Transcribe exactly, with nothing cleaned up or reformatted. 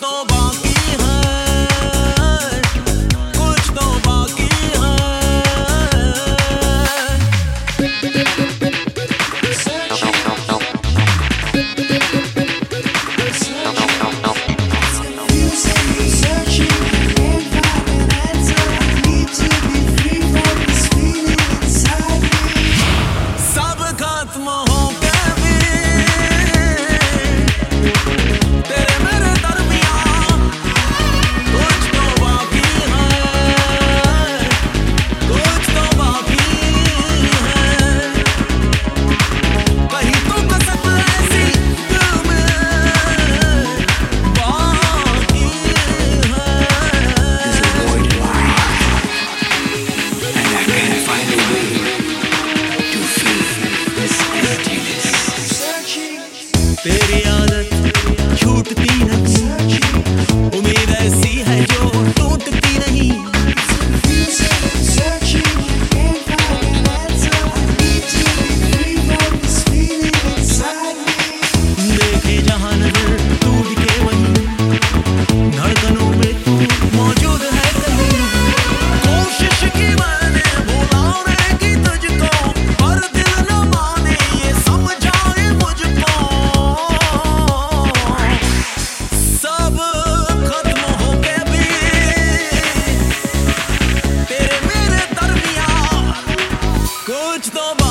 तो बाकी है, कुछ तो बाकी है। सब खत्म हो के भी तेरे मेरे दरमियां कुछ तो बाकी है, कुछ तो बाकी है। कहीं तो कसक ऐसी दिल में बाकी है। And I can't find a way to fill this emptiness. तेरी आदत छूटती नहीं, उम्मीद ऐसी है जो टूटती नहीं। देखे जहां नजर तू दिखे वहीं, धड़कनों में तू मौजूद है कहीं। कोशिश की मैंने बुलाने की तुझको, पर दिल न माने ये समझाए मुझको। सब खत्म हो के भी तेरे मेरे दरमियां कुछ तो